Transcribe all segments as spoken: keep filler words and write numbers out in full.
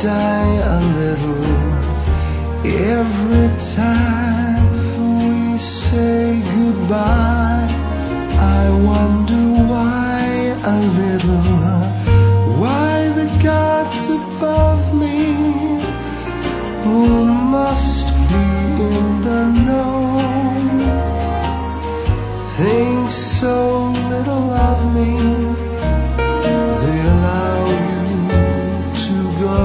die a little every time we say goodbye. I wonder why a little, why the gods above me, who must be in the know, think so little of me, they allow you to go.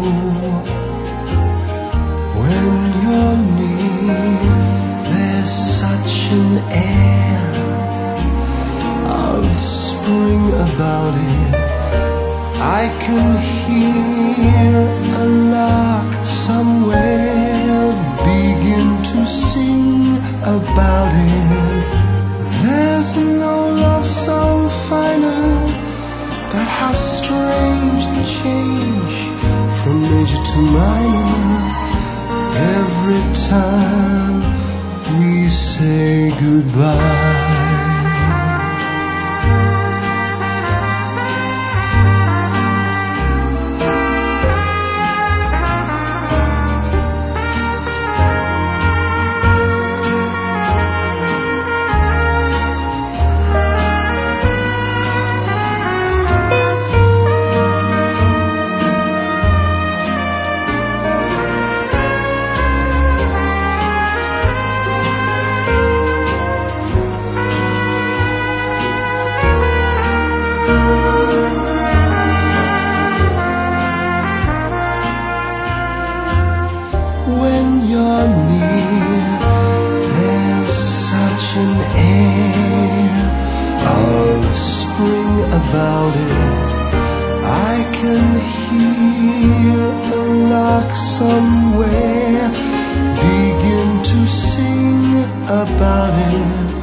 When you're near, there's such an air of spring about it. I can hear a lark somewhere begin to sing about it. There's no love song finer, but how strange the change from major to minor every time we say goodbye. When you're near, there's such an air of spring about it. I can hear a lark somewhere begin to sing about it.